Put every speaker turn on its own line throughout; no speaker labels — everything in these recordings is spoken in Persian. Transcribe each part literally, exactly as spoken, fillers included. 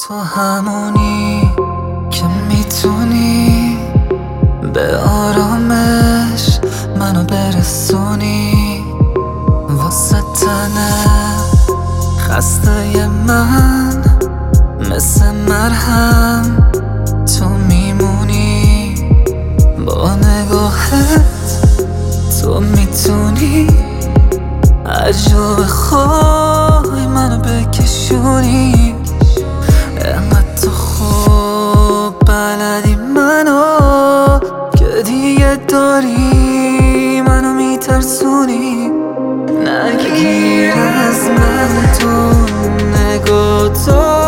تو همونی که میتونی به آرامش منو برسونی، واسه تنه خسته من مثل مرهم تو میمونی. با نگاهت تو میتونی هر جا بخوای منو بکشونی. انقدر تو خوب بلدی منو که دیگه داری منو میترسونی. نگیر از من تو نگاه تو،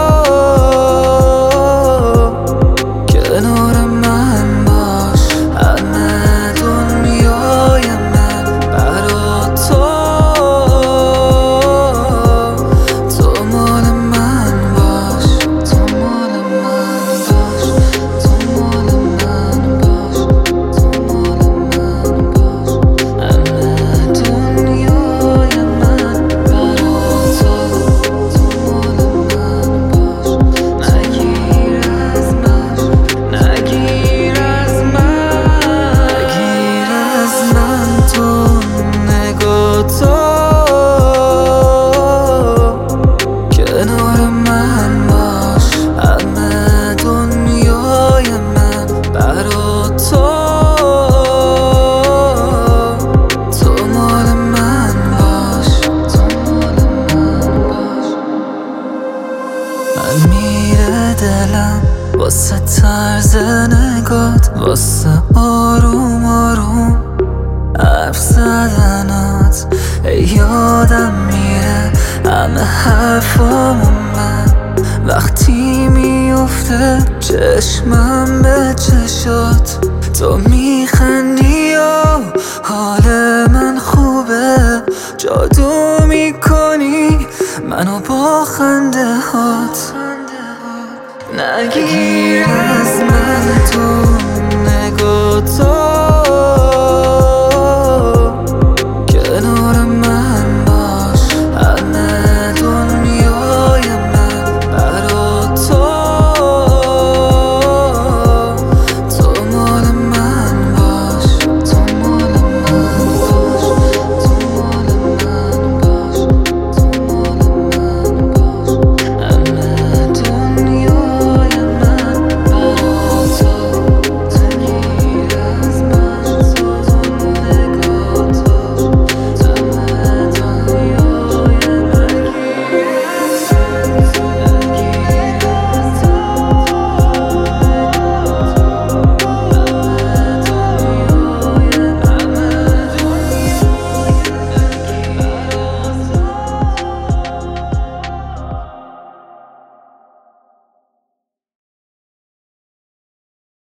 کنار من باش همه دنیای من برا تو. تو مال من باش، تو مال من باش، تو مال من باش، تو مال من باش، همه دنیای من برا تو. تو مال من باش، نگیر از من، نگیر از من، نگیر از من تو نگاه تو، کنار من باش همه دنیای من برا تو. تو مال من باش، تو مال من باش. من میره دلم واسه طرز نگات، واسه آروم آروم حرف زدنات. یادم میره همه حرفامو من وقتی میفته چشمم به چشات. تو میخندی و حال من خوبه، جادو میکنی منو با خنده هات. نگیر از من تو